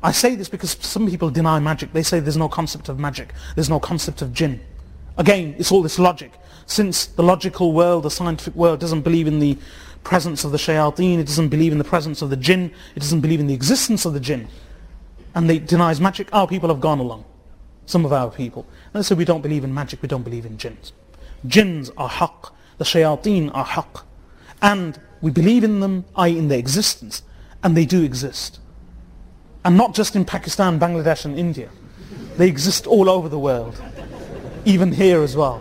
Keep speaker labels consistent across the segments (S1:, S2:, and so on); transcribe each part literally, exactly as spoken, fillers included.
S1: I say this because some people deny magic. They say there's no concept of magic. There's no concept of jinn. Again, it's all this logic. Since the logical world, the scientific world, doesn't believe in the presence of the shayateen, it doesn't believe in the presence of the jinn, it doesn't believe in the existence of the jinn, and they denies magic, our people have gone along. Some of our people. And they say we don't believe in magic, we don't believe in jinns. Jinns are haqq, the shayateen are haqq. And we believe in them, that is in their existence, and they do exist. And not just in Pakistan, Bangladesh and India. They exist all over the world. Even here as well.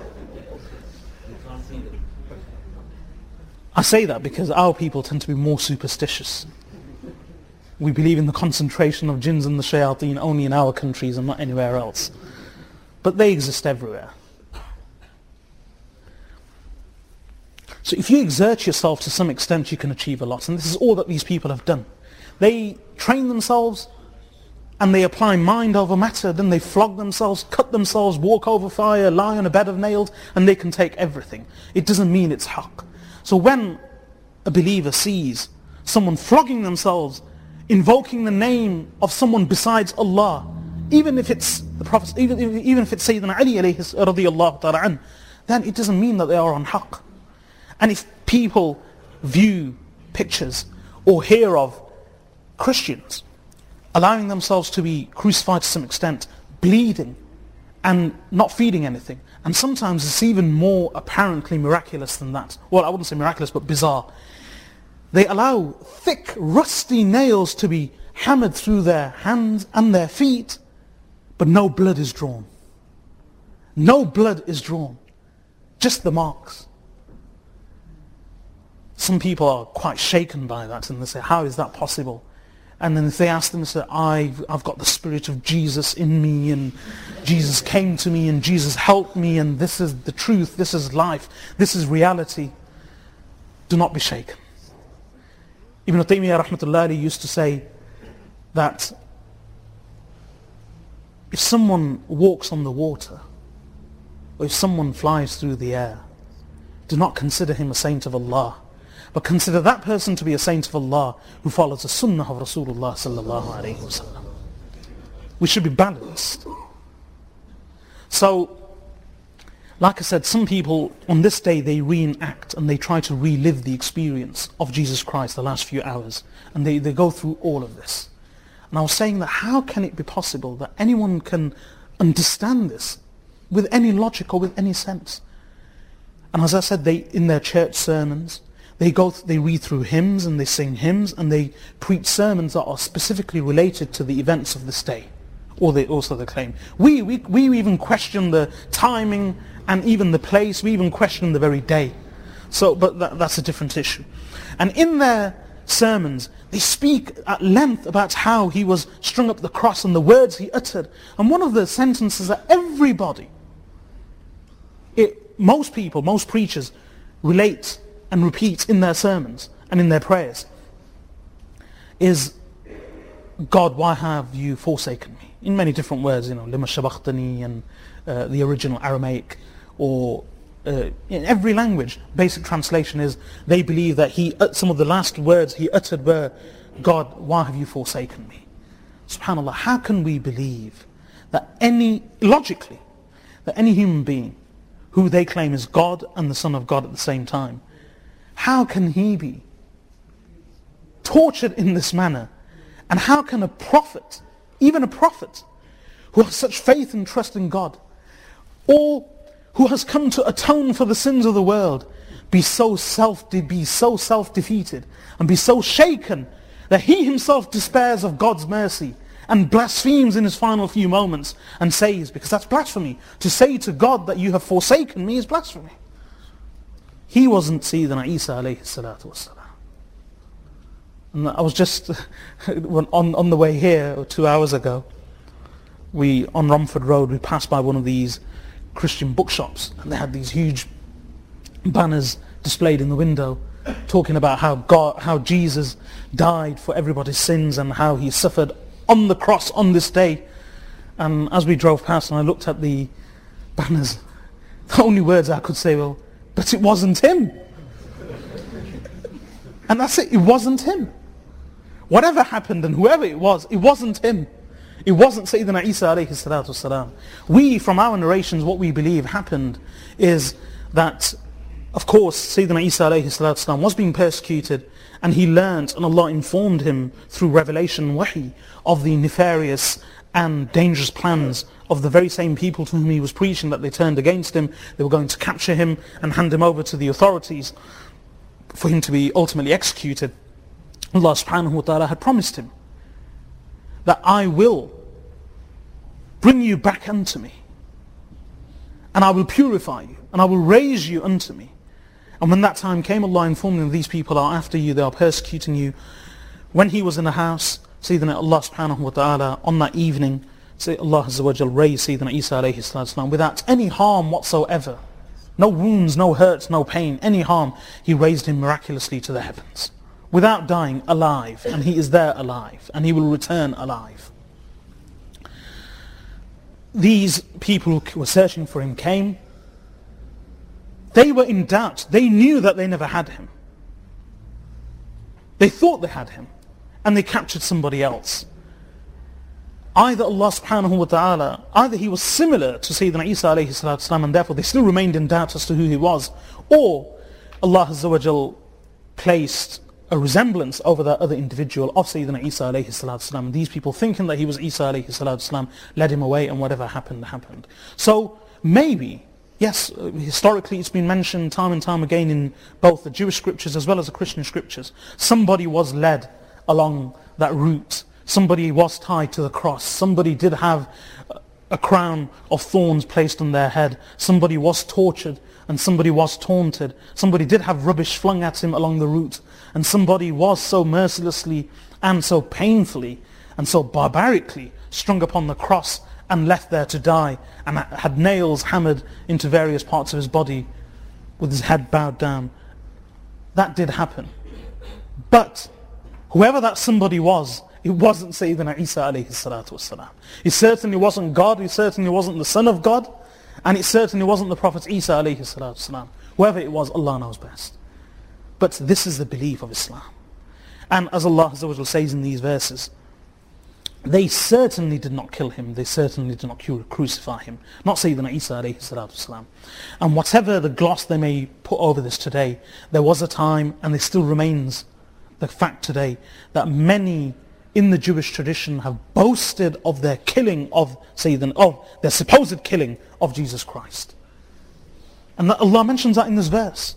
S1: I say that because our people tend to be more superstitious. We believe in the concentration of jinns and the shayateen only in our countries and not anywhere else. But they exist everywhere. So if you exert yourself to some extent, you can achieve a lot. And this is all that these people have done. They train themselves and they apply mind over matter, then they flog themselves, cut themselves, walk over fire, lie on a bed of nails, and they can take everything. It doesn't mean it's haqq. So when a believer sees someone flogging themselves, invoking the name of someone besides Allah, even if it's the Prophet, even, even if it's Sayyidina Ali alayhi radiyallahu ta'ala an, then it doesn't mean that they are on haqq. And if people view pictures or hear of Christians allowing themselves to be crucified to some extent, bleeding and not feeding anything, and sometimes it's even more apparently miraculous than that. Well, I wouldn't say miraculous, but bizarre. They allow thick, rusty nails to be hammered through their hands and their feet, but no blood is drawn. No blood is drawn. Just the marks. Some people are quite shaken by that, and they say, how is that possible? And then if they ask them, they say, I've, I've got the spirit of Jesus in me, and Jesus came to me, and Jesus helped me, and this is the truth, this is life, this is reality. Do not be shaken. Ibn Taymiyyah rahmatullahi alayhi used to say that if someone walks on the water, or if someone flies through the air, do not consider him a saint of Allah, but consider that person to be a saint of Allah who follows the sunnah of Rasulullah sallallahu alayhi wa sallam. We should be balanced. So, like I said, some people on this day they reenact and they try to relive the experience of Jesus Christ the last few hours. And they, they go through all of this. And I was saying that how can it be possible that anyone can understand this with any logic or with any sense? And as I said, they in their church sermons, They go, they read through hymns and they sing hymns and they preach sermons that are specifically related to the events of this day. Or they also they claim. We, we, we even question the timing and even the place. We even question the very day. So, but that, that's a different issue. And in their sermons, they speak at length about how he was strung up the cross and the words he uttered. And one of the sentences that everybody, it, most people, most preachers relate and repeat in their sermons and in their prayers is, God, why have you forsaken me? In many different words, you know, lima shabakhtani and uh, the original Aramaic, or uh, in every language, basic translation is, they believe that he, uh, some of the last words he uttered were, God, why have you forsaken me? SubhanAllah, how can we believe that any, logically, that any human being who they claim is God and the Son of God at the same time, how can he be tortured in this manner? And how can a prophet, even a prophet, who has such faith and trust in God, or who has come to atone for the sins of the world, be so self be so self-defeated and be so shaken that he himself despairs of God's mercy and blasphemes in his final few moments and says, because that's blasphemy, to say to God that you have forsaken me is blasphemy. He wasn't Sayyidina Isa alayhi salatu wasalam. And I was just on, on the way here two hours ago, we on Romford Road, we passed by one of these Christian bookshops, and they had these huge banners displayed in the window talking about how God, how Jesus died for everybody's sins and how he suffered on the cross on this day. And as we drove past and I looked at the banners, the only words I could say were, but it wasn't him. And that's it, it wasn't him. whatever happened and whoever it was, it wasn't him. It wasn't Sayyidina Isa alayhi salatu wasalam. We, from our narrations, what we believe happened is that, of course, Sayyidina Isa alayhi salatu wasalam was being persecuted, and he learnt, and Allah informed him through revelation and wahi, of the nefarious and dangerous plans of the very same people to whom he was preaching, that they turned against him. They were going to capture him and hand him over to the authorities for him to be ultimately executed. Allah subhanahu wa ta'ala had promised him that I will bring you back unto me, and I will purify you, and I will raise you unto me. And when that time came, Allah informed him, these people are after you, they are persecuting you. When he was in the house, Sayyidina Allah subhanahu wa ta'ala, on that evening, say Allah Azza wa Jal raised Sayyidina Isa alayhi salatu without any harm whatsoever. No wounds, no hurts, no pain, any harm. He raised him miraculously to the heavens, without dying, alive. And he is there alive, and he will return alive. These people who were searching for him came. They were in doubt. They knew that they never had him. They thought they had him, and they captured somebody else. Either Allah subhanahu wa ta'ala, either he was similar to Sayyidina Isa alayhi salatu wasalam, and therefore they still remained in doubt as to who he was, or Allah Azza wa Jal placed a resemblance over that other individual of Sayyidina Isa alayhi salatu wasalam. These people, thinking that he was Isa alayhi salatu wasalam, led him away, and whatever happened, happened. So maybe, yes, historically it's been mentioned time and time again in both the Jewish scriptures as well as the Christian scriptures, somebody was led along that route. Somebody was tied to the cross. Somebody did have a crown of thorns placed on their head. Somebody was tortured, and somebody was taunted. Somebody did have rubbish flung at him along the route, and somebody was so mercilessly and so painfully and so barbarically strung upon the cross and left there to die, and had nails hammered into various parts of his body with his head bowed down. That did happen. But whoever that somebody was, it wasn't Sayyidina Isa alayhi salatu wasalam. It certainly wasn't God, it certainly wasn't the Son of God, and it certainly wasn't the Prophet Isa alayhi salatu wasalam. Whoever it was, Allah knows best. But this is the belief of Islam. And as Allah Azza wa Jalla says in these verses, they certainly did not kill him, they certainly did not crucify him. Not Sayyidina Isa alayhi salatu wasalam. And whatever the gloss they may put over this today, there was a time, and there still remains the fact today, that many in the Jewish tradition have boasted of their killing of Sayyidina, of their supposed killing of Jesus Christ. And that Allah mentions that in this verse.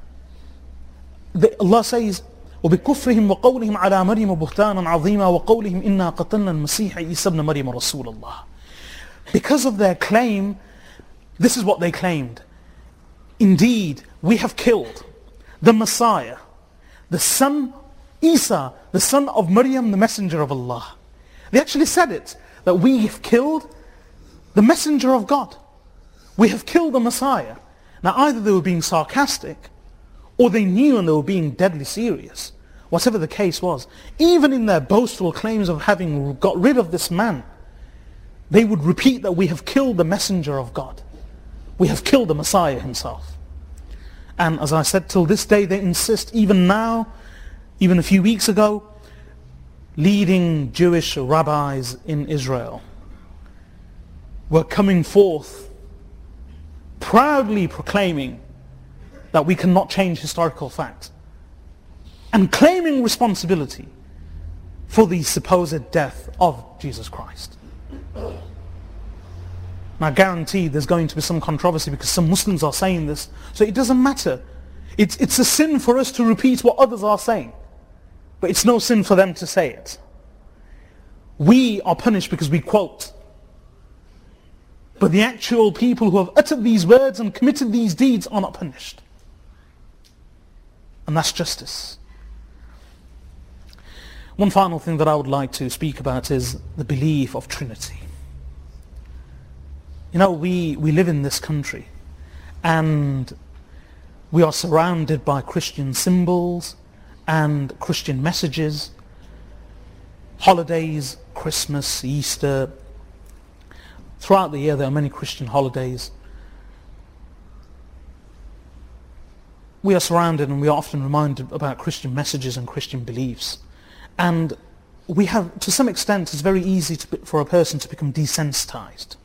S1: The, Allah says, وبكفرهم وقولهم على مريم بهتانا عظيما وقولهم إنا قتلنا المسيح عيسى ابن مريم رسول الله. Because of their claim, this is what they claimed. Indeed, we have killed the Messiah, the son Isa, the son of Maryam, the messenger of Allah. They actually said it, that we have killed the messenger of God. We have killed the Messiah. Now either they were being sarcastic, or they knew and they were being deadly serious. Whatever the case was, even in their boastful claims of having got rid of this man, they would repeat that we have killed the messenger of God. We have killed the Messiah himself. And as I said, till this day they insist, even now, even a few weeks ago, leading Jewish rabbis in Israel were coming forth proudly proclaiming that we cannot change historical facts, and claiming responsibility for the supposed death of Jesus Christ. Now, guaranteed there's going to be some controversy because some Muslims are saying this, so it doesn't matter. It's, it's a sin for us to repeat what others are saying, but it's no sin for them to say it. We are punished because we quote. But the actual people who have uttered these words and committed these deeds are not punished. And that's justice. One final thing that I would like to speak about is the belief of Trinity. You know, we, we live in this country, and we are surrounded by Christian symbols and Christian messages, holidays, Christmas, Easter. Throughout the year there are many Christian holidays. We are surrounded and we are often reminded about Christian messages and Christian beliefs. And we have, to some extent, it's very easy to, for a person to become desensitized.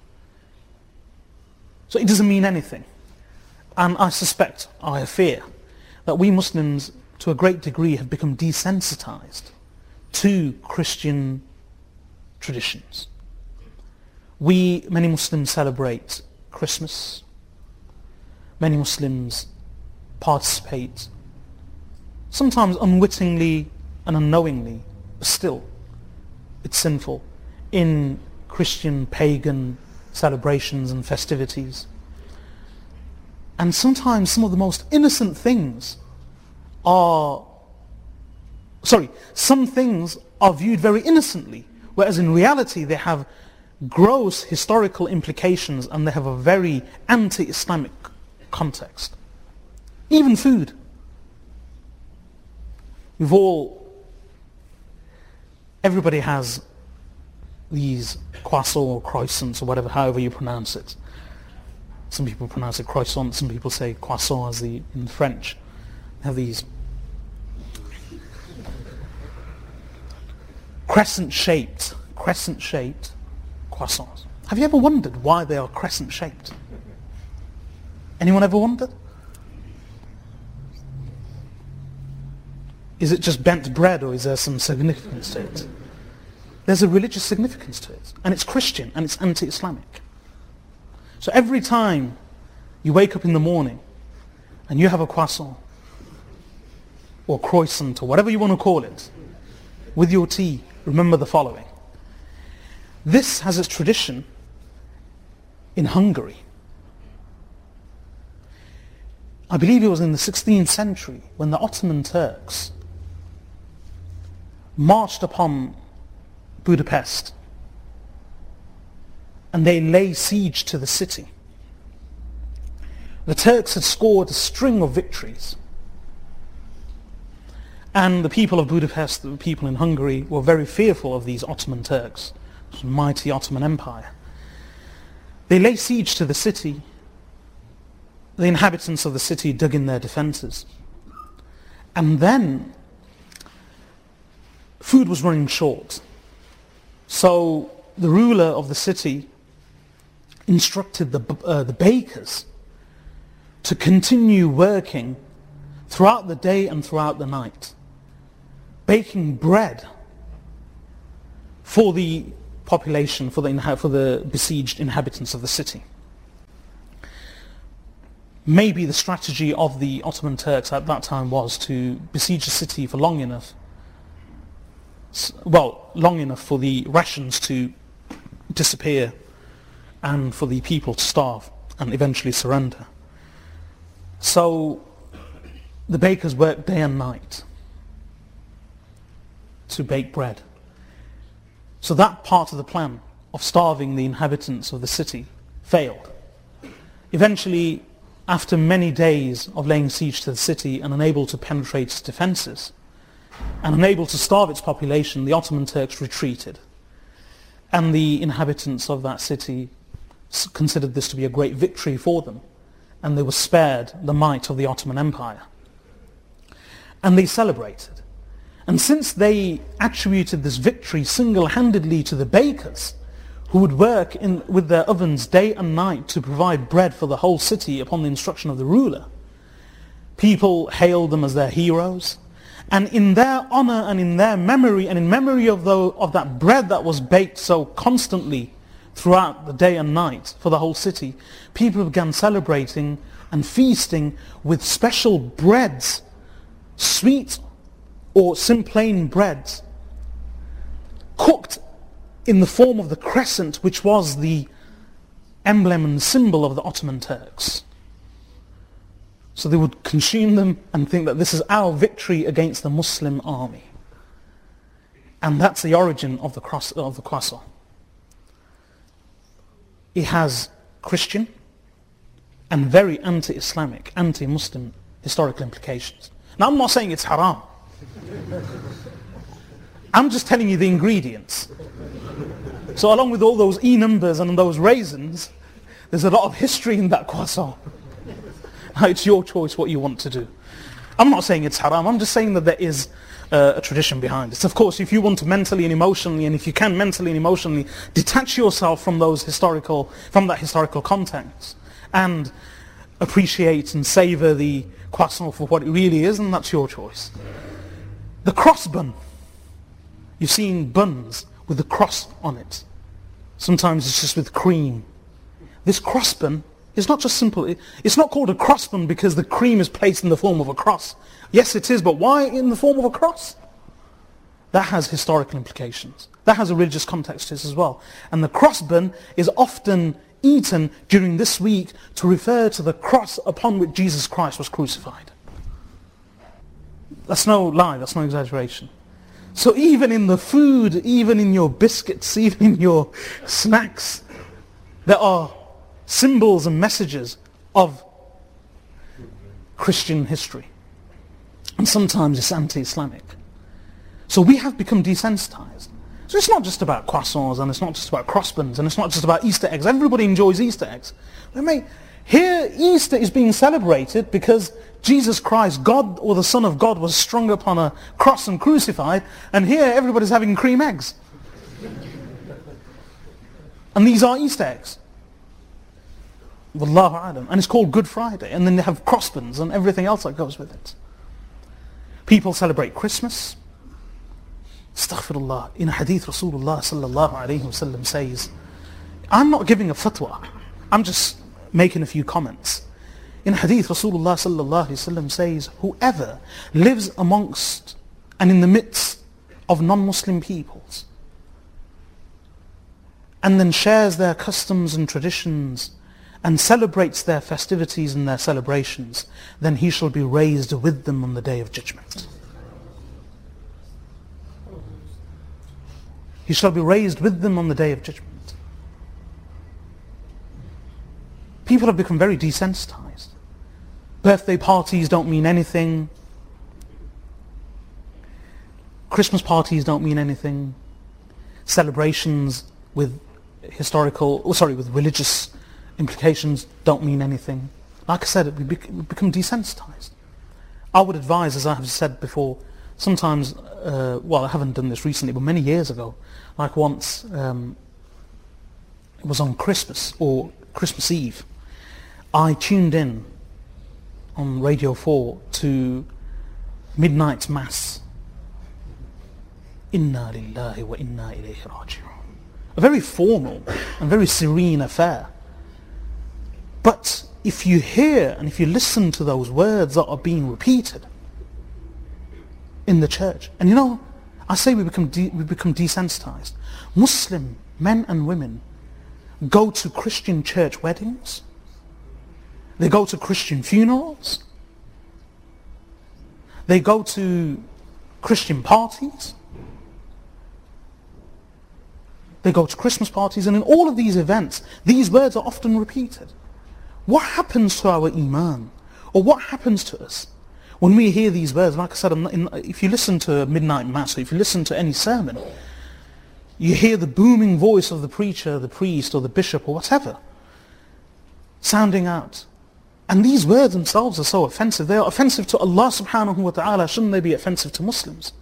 S1: So it doesn't mean anything. And I suspect, I fear, that we Muslims, to a great degree, have become desensitized to Christian traditions. We, many Muslims, celebrate Christmas. Many Muslims participate, sometimes unwittingly and unknowingly, but still, it's sinful, in Christian pagan celebrations and festivities. And sometimes some of the most innocent things are, sorry, some things are viewed very innocently, whereas in reality they have gross historical implications and they have a very anti-Islamic context. Even food. We've all, everybody has these croissants or croissants or whatever, however you pronounce it. Some people pronounce it croissant, some people say croissant as the, in French. They have these crescent-shaped, crescent-shaped croissants. Have you ever wondered why they are crescent-shaped? Anyone ever wondered? Is it just bent bread, or is there some significance to it? There's a religious significance to it, and it's Christian and it's anti-Islamic. So every time you wake up in the morning and you have a croissant or croissant or whatever you want to call it with your tea, remember the following. This has its tradition in Hungary. I believe it was in the sixteenth century when the Ottoman Turks marched upon Budapest and they lay siege to the city. The Turks had scored a string of victories, and the people of Budapest, the people in Hungary, were very fearful of these Ottoman Turks, this mighty Ottoman Empire. They lay siege to the city. The inhabitants of the city dug in their defenses. And then food was running short. So the ruler of the city instructed the, uh, the bakers to continue working throughout the day and throughout the night, baking bread for the population, for the, for the besieged inhabitants of the city. Maybe the strategy of the Ottoman Turks at that time was to besiege the city for long enough, well, long enough for the rations to disappear and for the people to starve and eventually surrender. So the bakers worked day and night to bake bread. So that part of the plan of starving the inhabitants of the city failed. Eventually, after many days of laying siege to the city and unable to penetrate its defenses and unable to starve its population, the Ottoman Turks retreated. And the inhabitants of that city considered this to be a great victory for them, and they were spared the might of the Ottoman Empire. And they celebrated. And since they attributed this victory single-handedly to the bakers, who would work in, with their ovens day and night to provide bread for the whole city upon the instruction of the ruler, people hailed them as their heroes. And in their honor and in their memory, and in memory of, the, of that bread that was baked so constantly throughout the day and night for the whole city, people began celebrating and feasting with special breads, sweet or plain breads, cooked in the form of the crescent, which was the emblem and symbol of the Ottoman Turks. So they would consume them and think that this is our victory against the Muslim army. And that's the origin of the, cross, of the croissant. It has Christian and very anti-Islamic, anti-Muslim historical implications. Now, I'm not saying it's haram. I'm just telling you the ingredients. So along with all those E numbers and those raisins, there's a lot of history in that croissant. It's your choice what you want to do. I'm not saying it's haram. I'm just saying that there is uh, a tradition behind it. Of course, if you want to mentally and emotionally, and if you can mentally and emotionally detach yourself from those historical, from that historical context, and appreciate and savor the croissant for what it really is, and that's your choice. The cross bun. You've seen buns with the cross on it. Sometimes it's just with cream. This cross bun is not just simple. It's not called a cross bun because the cream is placed in the form of a cross. Yes, it is, but why in the form of a cross? That has historical implications. That has a religious context to it as well. And the cross bun is often eaten during this week to refer to the cross upon which Jesus Christ was crucified. That's no lie, that's no exaggeration. So even in the food, even in your biscuits, even in your snacks, there are symbols and messages of Christian history. And sometimes it's anti-Islamic. So we have become desensitized. So it's not just about croissants, and it's not just about cross buns, and it's not just about Easter eggs. Everybody enjoys Easter eggs. But mate, here Easter is being celebrated because Jesus Christ, God or the Son of God, was strung upon a cross and crucified, and here everybody's having cream eggs. And these are Easter eggs. Wallahu alam. And it's called Good Friday, and then they have cross buns and everything else that goes with it. People celebrate Christmas. Astaghfirullah. In a hadith, Rasulullah sallallahu alayhi wa sallam says, I'm not giving a fatwa, I'm just making a few comments. In hadith, Rasulullah sallallahu alayhi wa sallam says, whoever lives amongst and in the midst of non-Muslim peoples and then shares their customs and traditions and celebrates their festivities and their celebrations, then he shall be raised with them on the Day of Judgment. He shall be raised with them on the Day of Judgment. People have become very desensitized. Birthday parties don't mean anything. Christmas parties don't mean anything. Celebrations with historical, oh sorry, with religious implications don't mean anything. Like I said, we become desensitized. I would advise, as I have said before, sometimes, uh, well, I haven't done this recently, but many years ago, like once, um, it was on Christmas or Christmas Eve, I tuned in on Radio four to Midnight Mass. Inna lillahi wa inna ilayhi raji'un. A very formal and very serene affair. But if you hear and if you listen to those words that are being repeated in the church, and you know, I say we become de- we become desensitized. Muslim men and women go to Christian church weddings. They go to Christian funerals. They go to Christian parties. They go to Christmas parties, and in all of these events, these words are often repeated. What happens to our iman? Or what happens to us when we hear these words? Like I said, if you listen to a midnight mass, or if you listen to any sermon, you hear the booming voice of the preacher, the priest, or the bishop, or whatever, sounding out. And these words themselves are so offensive. They are offensive to Allah subhanahu wa ta'ala. Shouldn't they be offensive to Muslims?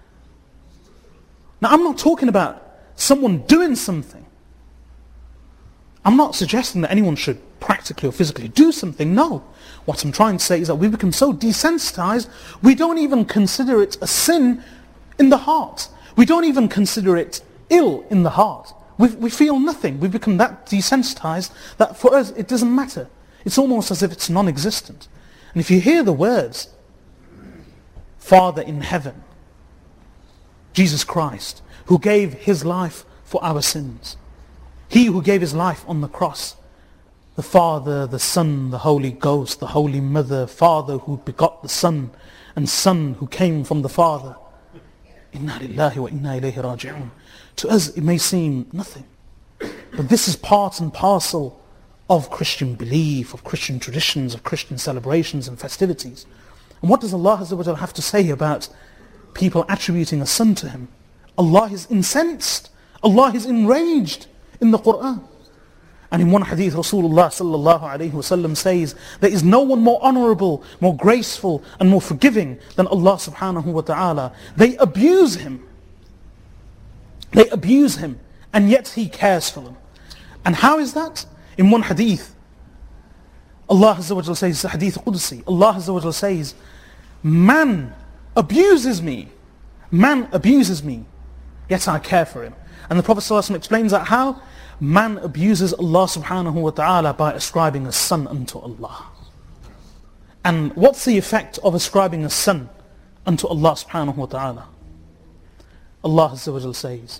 S1: Now, I'm not talking about someone doing something. I'm not suggesting that anyone should practically or physically do something. No. What I'm trying to say is that we become so desensitized, we don't even consider it a sin in the heart. We don't even consider it ill in the heart. We, we feel nothing. We become that desensitized that for us it doesn't matter. It's almost as if it's non-existent. And if you hear the words, Father in heaven, Jesus Christ, who gave his life for our sins, he who gave his life on the cross, the Father, the Son, the Holy Ghost, the Holy Mother, Father who begot the Son, and Son who came from the Father. Inna lillahi wa inna ilayhi raji'un. To us it may seem nothing, but this is part and parcel of Christian belief, of Christian traditions, of Christian celebrations and festivities. And what does Allah Azza wa Jalla have to say about people attributing a son to him? Allah is incensed. Allah is enraged in the Quran. And in one hadith, Rasulullah sallallahu alayhi wasallam says, there is no one more honorable, more graceful, and more forgiving than Allah subhanahu wa ta'ala. They abuse him. They abuse him, and yet he cares for them. And how is that? In one hadith, Allah Azza wa Jalla says, hadith Qudsi, Allah Azza wa Jalla says, man abuses me, man abuses me, yet I care for him. And the Prophet ﷺ explains that how? Man abuses Allah subhanahu wa ta'ala by ascribing a son unto Allah. And what's the effect of ascribing a son unto Allah subhanahu wa ta'ala? Allah Azza wa Jalla says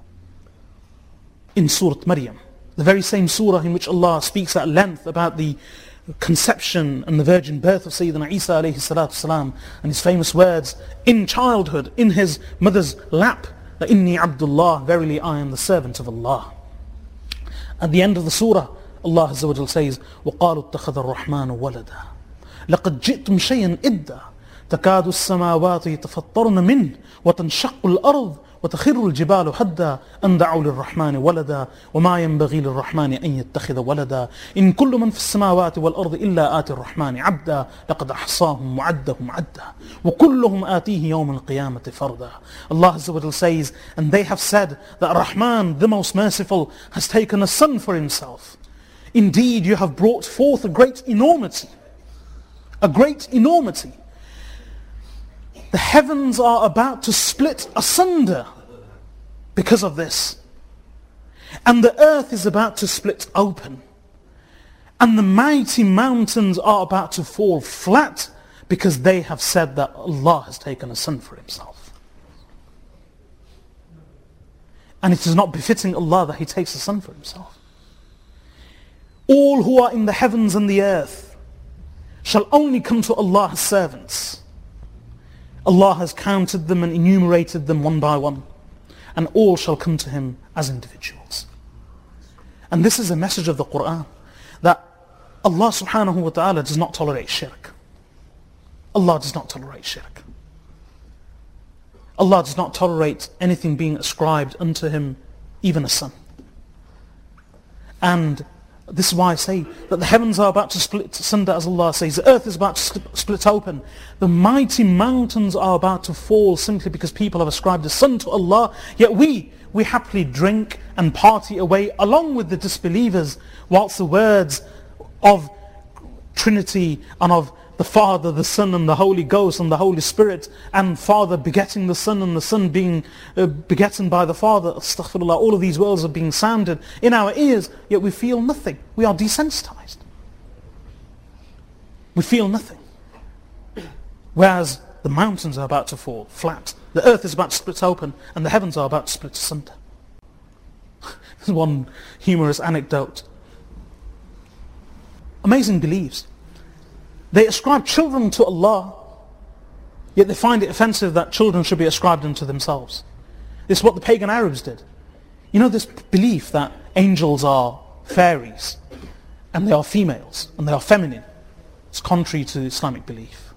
S1: in Surah Maryam, the very same surah in which Allah speaks at length about the conception and the virgin birth of Sayyidina Isa alayhi salatu salam, and his famous words in childhood, in his mother's lap, that inni Abdullah, verily I am the servant of Allah. At the end of the surah, Allah Azza wa Jalla says, وَقَالُوا اتَّخَذَ الرَّحْمَنُ وَلَدًا لَقَدْ جِئْتُمْ شَيْئًا إِدًّا تَكَادُ السَّمَاوَاتُ يَتَفَطَّرْنَ مِنْهُ وَتَنشَقُّ الْأَرْضُ وتخر الجبال حدا أن دعوا للرحمن ولدا وما ينبغي للرحمن أن يتخذ ولدا إن كل من في السماوات والأرض إلا آتي الرحمن عبدا لقد أحصاهم وعدهم عدا وكلهم آتيه يوم القيامة فردا. Allah Azza wa Jalla says, and they have said that Rahman, the most merciful, has taken a son for himself. Indeed, you have brought forth a great enormity, a great enormity. The heavens are about to split asunder because of this. And the earth is about to split open. And the mighty mountains are about to fall flat because they have said that Allah has taken a son for himself. And it is not befitting Allah that he takes a son for himself. All who are in the heavens and the earth shall only come to Allah as servants. Allah has counted them and enumerated them one by one, and all shall come to him as individuals. And this is a message of the Quran, that Allah subhanahu wa ta'ala does not tolerate shirk. Allah does not tolerate shirk. Allah does not tolerate anything being ascribed unto him, even a son. And this is why I say that the heavens are about to split asunder, as Allah says. The earth is about to split open. The mighty mountains are about to fall simply because people have ascribed a son to Allah. Yet we, we happily drink and party away along with the disbelievers, whilst the words of Trinity and of the Father, the Son, and the Holy Ghost, and the Holy Spirit, and Father begetting the Son, and the Son being uh, begotten by the Father, astaghfirullah, all of these words are being sounded in our ears, yet we feel nothing. We are desensitized. We feel nothing. Whereas the mountains are about to fall flat, the earth is about to split open, and the heavens are about to split asunder. There's one humorous anecdote. Amazing beliefs. They ascribe children to Allah, yet they find it offensive that children should be ascribed unto themselves. This is what the pagan Arabs did. You know, this belief that angels are fairies, and they are females, and they are feminine. It's contrary to Islamic belief.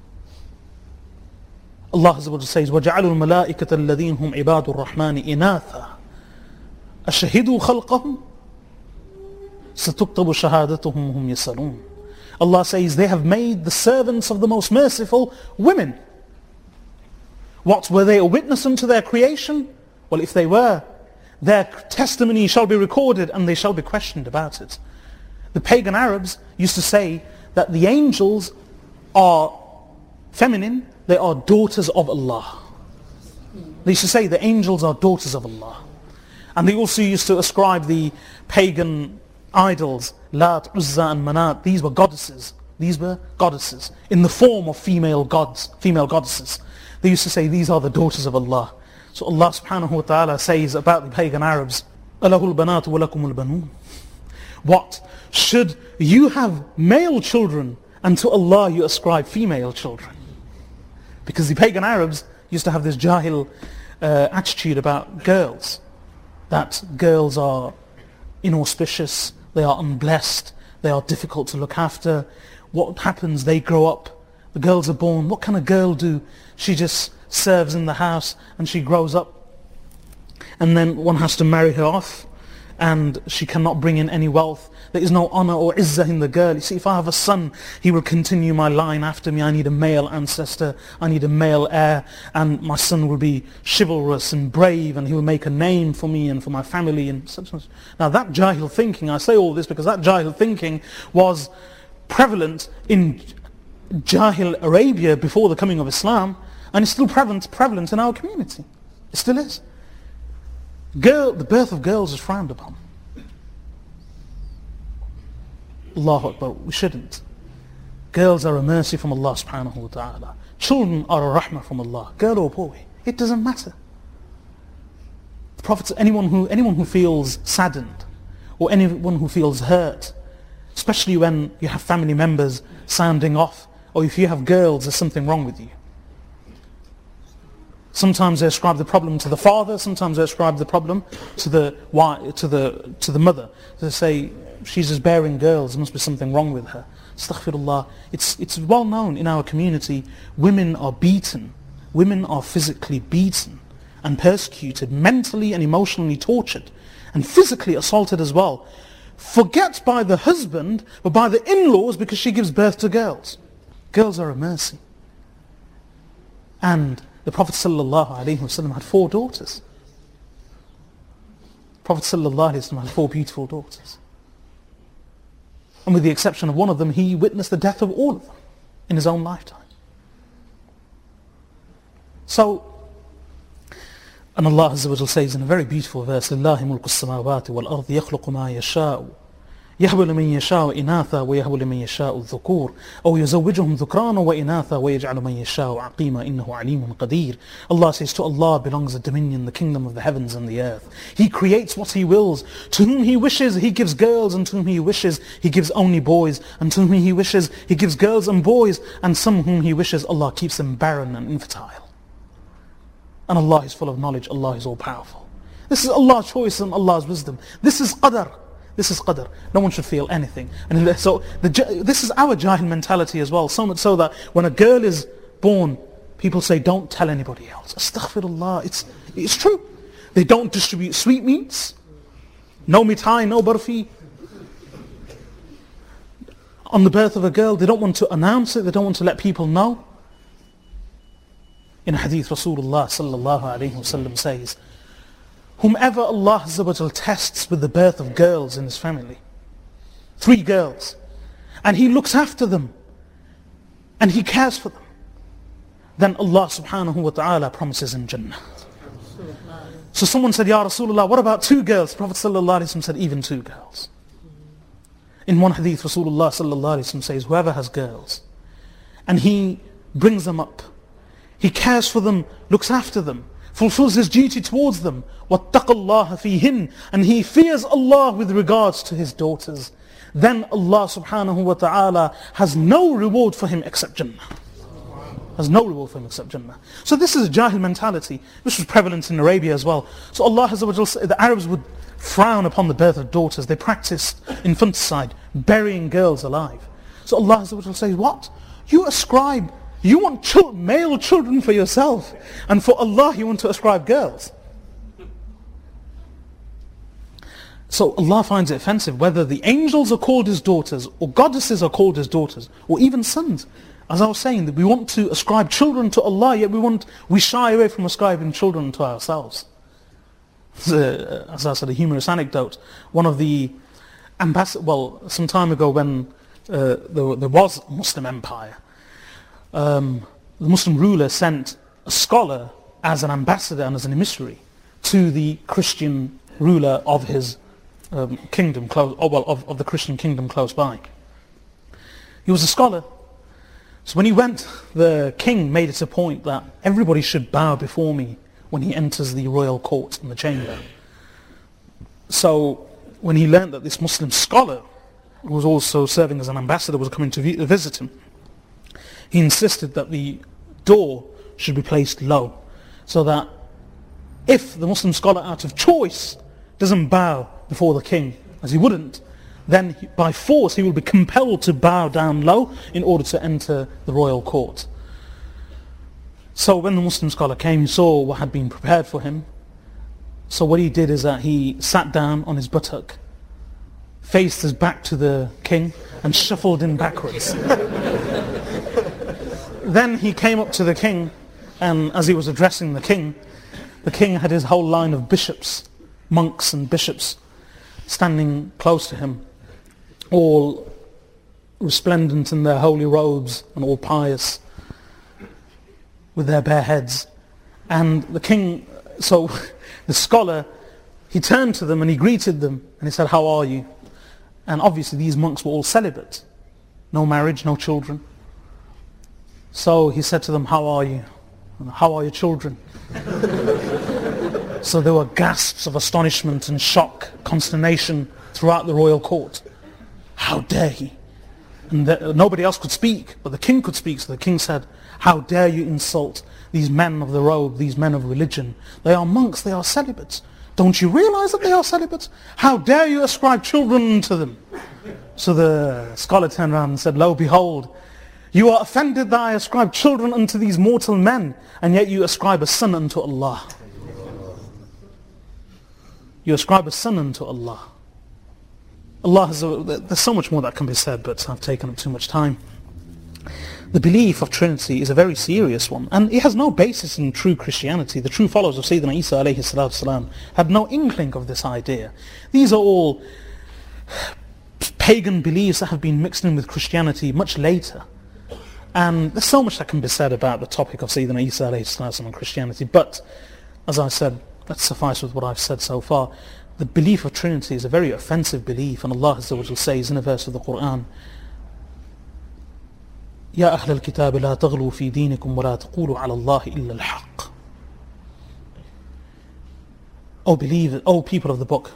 S1: Allah Azza wa Jalla says, وَجَعَلُوا الْمَلَائِكَةَ الَّذِينَ هُمْ عِبَادُ الرَّحْمَنِ إِنَاثًا أَشَهِدُوا خَلْقَهُمْ سَتُكْتَبُ شَهَادَتُهُمْ هُمْ يَسَلُونَ. Allah says, they have made the servants of the most merciful women. What, were they a witness unto their creation? Well, if they were, their testimony shall be recorded and they shall be questioned about it. The pagan Arabs used to say that the angels are feminine, they are daughters of Allah. They used to say the angels are daughters of Allah. And they also used to ascribe the pagan idols, Lat, Uzza and Manat, these were goddesses. These were goddesses in the form of female gods, female goddesses. They used to say these are the daughters of Allah. So Allah subhanahu wa ta'ala says about the pagan Arabs, Alahul banatu wa lakumul banun. What? Should you have male children and to Allah you ascribe female children? Because the pagan Arabs used to have this jahil uh, attitude about girls, that girls are inauspicious, they are unblessed, they are difficult to look after. What happens? They grow up, the girls are born. What can a girl do? She just serves in the house and she grows up. And then one has to marry her off. and she cannot bring in any wealth. There is no honor or izzah in the girl. You see, if I have a son, he will continue my line after me. I need a male ancestor. I need a male heir. And my son will be chivalrous and brave, and he will make a name for me and for my family and such and such. Now that jahil thinking, I say all this because that jahil thinking was prevalent in Jahil Arabia before the coming of Islam, and it's still prevalent, prevalent in our community. It still is. Girl, the birth of girls is frowned upon. Allahu Akbar, we shouldn't. Girls are a mercy from Allah subhanahu wa ta'ala. Children are a rahmah from Allah. Girl or boy, it doesn't matter. The Prophet, anyone who, anyone who feels saddened, or anyone who feels hurt, especially when you have family members sounding off, or if you have girls, there's something wrong with you. Sometimes they ascribe the problem to the father, sometimes they ascribe the problem to the wife, to the to the mother. They say she's just bearing girls, there must be something wrong with her. Astaghfirullah. It's it's well known in our community, women are beaten, women are physically beaten and persecuted, mentally and emotionally tortured, and physically assaulted as well. Forget by the husband, but by the in-laws, because she gives birth to girls. Girls are a mercy. And the Prophet ﷺ had four daughters. The Prophet ﷺ had four beautiful daughters. And with the exception of one of them, he witnessed the death of all of them in his own lifetime. So, and Allah Azza wa Jal says in a very beautiful verse, لِلَّهِ مُلْكُ السَّمَاوَاتِ وَالْأَرْضِ يَخْلُقُ مَا يَشَاءُ يهب لمن يشاء إناثا ويهب لمن يشاء الذكور أو يزوجهم ذكرانا وإناثا ويجعل من يشاء عقيما إنه عليم قدير. Allah says, to Allah belongs the dominion, the kingdom of the heavens and the earth. He creates what He wills. To whom He wishes He gives girls, and to whom He wishes He gives only boys, and to whom He wishes He gives girls and boys, and some whom He wishes Allah keeps them barren and infertile. And Allah is full of knowledge, Allah is all powerful. This is Allah's choice and Allah's wisdom. This is qadr. This is qadr. No one should feel anything. And so the, this is our jahil mentality as well. So much so that when a girl is born, people say, don't tell anybody else. Astaghfirullah. It's, it's true. They don't distribute sweetmeats. No mitai, no barfi. On the birth of a girl, they don't want to announce it. They don't want to let people know. In a hadith, Rasulullah sallallahu alayhi wa sallam says, whomever Allah Azza wa Jal tests with the birth of girls in his family, three girls, and he looks after them, and he cares for them, then Allah subhanahu wa ta'ala promises him Jannah. So someone said, Ya Rasulullah, what about two girls? The Prophet sallallahu alayhi wa sallam said, even two girls. In one hadith, Rasulullah sallallahu alayhi wa sallam says, whoever has girls, and he brings them up, he cares for them, looks after them, fulfills his duty towards them, وَاتَّقَ اللَّهَ فِيهِنْ, and he fears Allah with regards to his daughters, then Allah subhanahu wa ta'ala has no reward for him except Jannah. Has no reward for him except Jannah. So this is a jahil mentality. This was prevalent in Arabia as well. So Allah Azza wa Jal, the Arabs would frown upon the birth of daughters. They practiced infanticide, burying girls alive. So Allah Azza wa Jal says, what? You ascribe You want ch- male children for yourself, and for Allah you want to ascribe girls. So Allah finds it offensive whether the angels are called His daughters, or goddesses are called His daughters, or even sons. As I was saying, that we want to ascribe children to Allah, yet we want we shy away from ascribing children to ourselves. A, as I said, a humorous anecdote. One of the ambassadors, well, some time ago when uh, there, there was a Muslim empire, Um, the Muslim ruler sent a scholar as an ambassador and as an emissary to the Christian ruler of his um, kingdom, close, oh, well, of, of the Christian kingdom close by. He was a scholar. So when he went, the king made it a point that everybody should bow before me when he enters the royal court in the chamber. So when he learned that this Muslim scholar, who was also serving as an ambassador, was coming to visit him, he insisted that the door should be placed low, so that if the Muslim scholar out of choice doesn't bow before the king, as he wouldn't, then he, by force he will be compelled to bow down low in order to enter the royal court. So when the Muslim scholar came, he saw what had been prepared for him, So what he did is that he sat down on his buttock, faced his back to the king, and shuffled in backwards. Then he came up to the king, and as he was addressing the king, the king had his whole line of bishops, monks and bishops, standing close to him, all resplendent in their holy robes and all pious, with their bare heads. And the king, so the scholar, he turned to them and he greeted them and he said, "How are you?" And obviously these monks were all celibate, no marriage, no children. So he said to them, "How are you? How are your children?" So there were gasps of astonishment and shock, consternation throughout the royal court. How dare he? And the, nobody else could speak, but the king could speak. So the king said, "How dare you insult these men of the robe, these men of religion? They are monks, they are celibates. Don't you realize that they are celibates? How dare you ascribe children to them?" So the scholar turned around and said, "Lo, behold, you are offended that I ascribe children unto these mortal men, and yet you ascribe a son unto Allah." You ascribe a son unto Allah. Allah has a, there's so much more that can be said, but I've taken up too much time. The belief of Trinity is a very serious one, and it has no basis in true Christianity. The true followers of Sayyidina Isa alayhi salatu salam had no inkling of this idea. These are all pagan beliefs that have been mixed in with Christianity much later. And there's so much that can be said about the topic of Sayyidina Isa alayhi salatu and Christianity, but as I said, let's suffice with what I've said so far. The belief of Trinity is a very offensive belief, and Allah Azza wa Jal says in a verse of the Quran, "Ya أهل الكتاب لا تغلوا في دينكم ولا تقولوا على الله إلا الحق." O believe, O people of the book,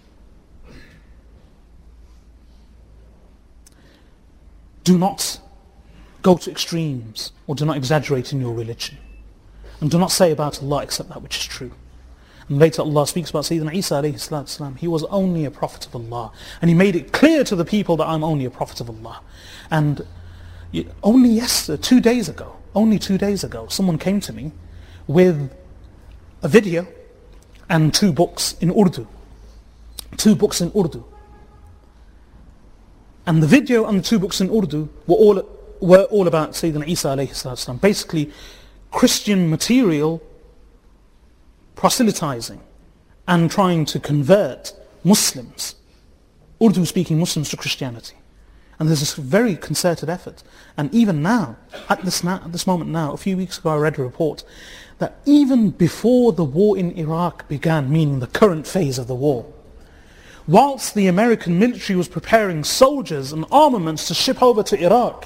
S1: do not go to extremes or do not exaggerate in your religion, and do not say about Allah except that which is true. And later Allah speaks about Sayyidina Isa alayhi salatu salam. He was only a prophet of Allah, and he made it clear to the people that I'm only a prophet of Allah. And only yesterday, two days ago, only two days ago, someone came to me with a video and two books in Urdu. Two books in Urdu. And the video and the two books in Urdu were all were all about Sayyidina Isa alayhi salatu salam. Basically, Christian material proselytizing and trying to convert Muslims, Urdu-speaking Muslims, to Christianity. And there's this very concerted effort. And even now, at this, now, at this moment now, a few weeks ago I read a report that even before the war in Iraq began, meaning the current phase of the war, whilst the American military was preparing soldiers and armaments to ship over to Iraq,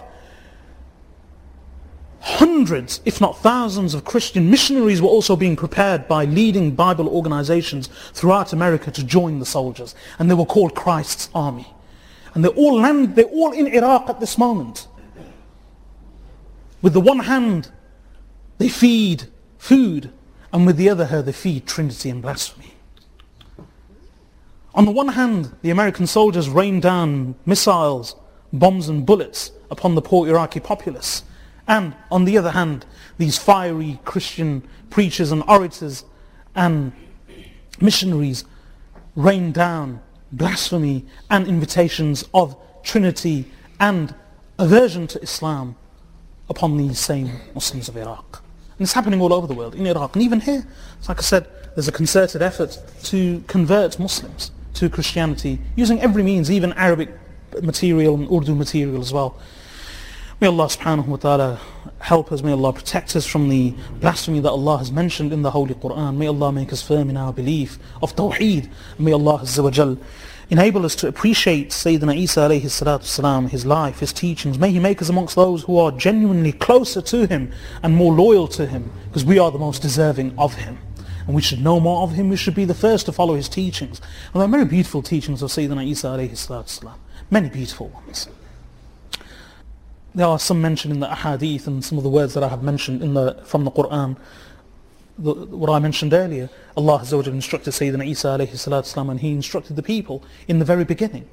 S1: hundreds, if not thousands, of Christian missionaries were also being prepared by leading Bible organizations throughout America to join the soldiers. And they were called Christ's Army. And they all land, they're all in Iraq at this moment. With the one hand, they feed food, and with the other hand, they feed Trinity and blasphemy. On the one hand, the American soldiers rain down missiles, bombs and bullets upon the poor Iraqi populace. And on the other hand, these fiery Christian preachers and orators and missionaries rain down blasphemy and invitations of Trinity and aversion to Islam upon these same Muslims of Iraq. And it's happening all over the world, in Iraq and even here. So like I said, there's a concerted effort to convert Muslims to Christianity using every means, even Arabic material and Urdu material as well. May Allah subhanahu wa ta'ala help us. May Allah protect us from the blasphemy that Allah has mentioned in the Holy Quran. May Allah make us firm in our belief of Tawheed. May Allah Azza wa Jal enable us to appreciate Sayyidina Isa alayhi salatu salam, his life, his teachings. May He make us amongst those who are genuinely closer to Him and more loyal to Him, because we are the most deserving of Him. And we should know more of Him. We should be the first to follow His teachings. And there are many beautiful teachings of Sayyidina Isa alayhi salatu salam. Many beautiful ones. There are some mentioned in the ahadith and some of the words that I have mentioned in the from the Quran. The, what I mentioned earlier, Allah Azza wa Jalla instructed Sayyidina Isa alayhi salatu salam, and He instructed the people in the very beginning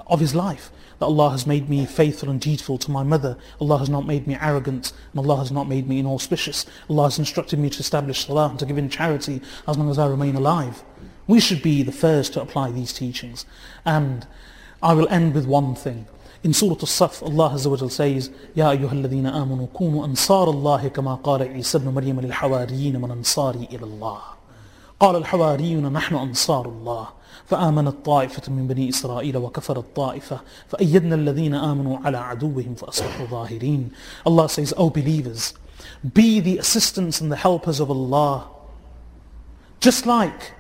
S1: of his life. That Allah has made me faithful and dutiful to my mother. Allah has not made me arrogant, and Allah has not made me inauspicious. Allah has instructed me to establish salah and to give in charity as long as I remain alive. We should be the first to apply these teachings. And I will end with one thing. In Surah As-Saff, Allah Azza wa Jal says, يَا أَيُّهَا الَّذِينَ آمَنُوا كُونُوا أَنصَارَ اللَّهِ كَمَا قَالَ عِيسَى ابْنُ مَرْيَمَ لِلْحَوَارِيِّينَ مَنْ أَنصَارِي إِلَى اللَّهِ قال الحواريون نحن أنصار الله فآمنت طائفة من بني إسرائيل وكفرت طائفة فأيدنا الذين آمنوا على عدوهم فأصبحوا ظاهرين. Allah says, O believers, be the assistants and the helpers of Allah. Just like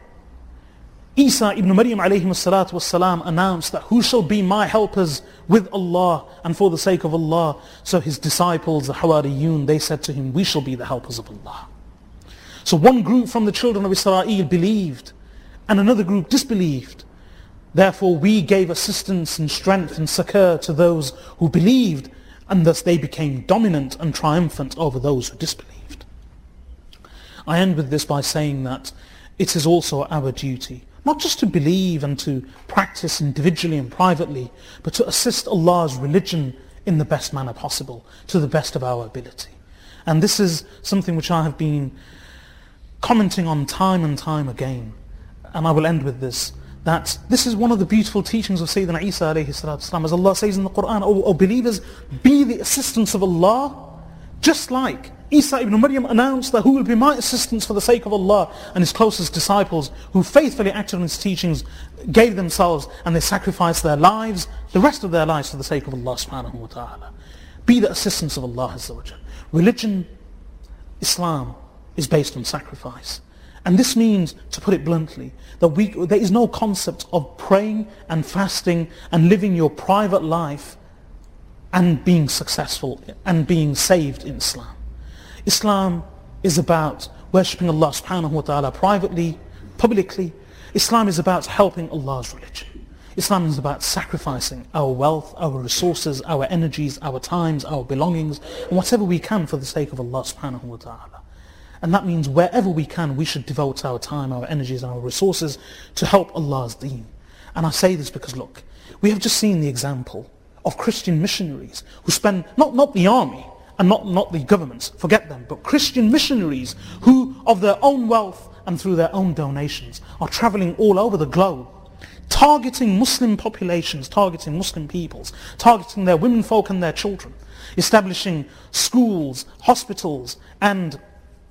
S1: Isa ibn Maryam alayhi salatu wassalam announced that who shall be my helpers with Allah and for the sake of Allah. So his disciples, the Hawariyun, they said to him, we shall be the helpers of Allah. So one group from the children of Israel believed and another group disbelieved. Therefore we gave assistance and strength and succor to those who believed, and thus they became dominant and triumphant over those who disbelieved. I end with this by saying that it is also our duty not just to believe and to practice individually and privately, but to assist Allah's religion in the best manner possible, to the best of our ability. And this is something which I have been commenting on time and time again, and I will end with this, that this is one of the beautiful teachings of Sayyidina Isa alayhi salatu wasalam. As Allah says in the Quran, O, o believers, be the assistants of Allah, just like Isa ibn Maryam announced that who will be my assistants for the sake of Allah, and his closest disciples who faithfully acted on his teachings, gave themselves and they sacrificed their lives, the rest of their lives for the sake of Allah subhanahu wa ta'ala. Be the assistants of Allah Azza wa Jal. Religion, Islam, is based on sacrifice. And this means, to put it bluntly, that we, there is no concept of praying and fasting and living your private life and being successful and being saved in Islam. Islam is about worshipping Allah subhanahu wa ta'ala privately, publicly. Islam is about helping Allah's religion. Islam is about sacrificing our wealth, our resources, our energies, our times, our belongings, and whatever we can for the sake of Allah subhanahu wa ta'ala. And that means wherever we can, we should devote our time, our energies, and our resources to help Allah's deen. And I say this because, look, we have just seen the example of Christian missionaries who spend, not, not the army, and not, not the governments, forget them, but Christian missionaries who, of their own wealth and through their own donations, are traveling all over the globe, targeting Muslim populations, targeting Muslim peoples, targeting their women folk and their children, establishing schools, hospitals, and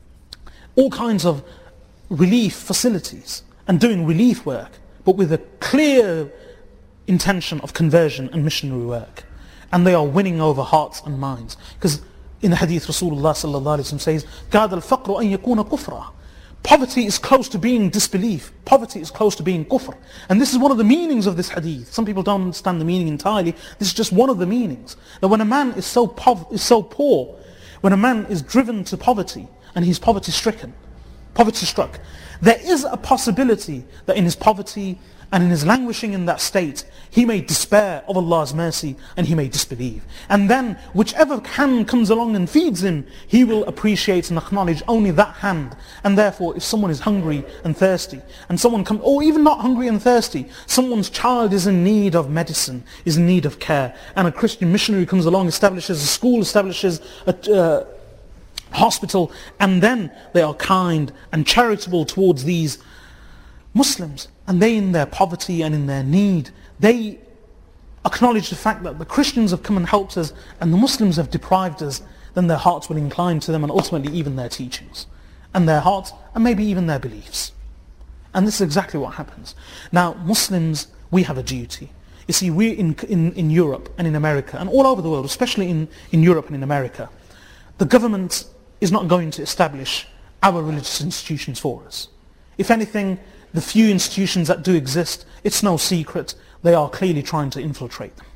S1: all kinds of relief facilities, and doing relief work, but with a clear intention of conversion and missionary work. And they are winning over hearts and minds. Because in the hadith, Rasulullah sallallahu alaihi wasallam says, "Kad al-faqru an yakuna kufra." Poverty is close to being disbelief. Poverty is close to being kufr. And this is one of the meanings of this hadith. Some people don't understand the meaning entirely. This is just one of the meanings. That when a man is so, pov- is so poor, when a man is driven to poverty, and he's poverty stricken, poverty struck, there is a possibility that in his poverty and in his languishing in that state, he may despair of Allah's mercy and he may disbelieve. And then whichever hand comes along and feeds him, he will appreciate and acknowledge only that hand. And therefore, if someone is hungry and thirsty, and someone comes, or even not hungry and thirsty, someone's child is in need of medicine, is in need of care, and a Christian missionary comes along, establishes a school, establishes a uh, hospital, and then they are kind and charitable towards these Muslims, and they in their poverty and in their need, they acknowledge the fact that the Christians have come and helped us and the Muslims have deprived us, then their hearts will incline to them, and ultimately even their teachings and their hearts and maybe even their beliefs. And this is exactly what happens. Now Muslims, we have a duty. You see, we in, in, in Europe and in America and all over the world, especially in, in Europe and in America, the government is not going to establish our religious institutions for us. If anything, the few institutions that do exist, it's no secret, they are clearly trying to infiltrate them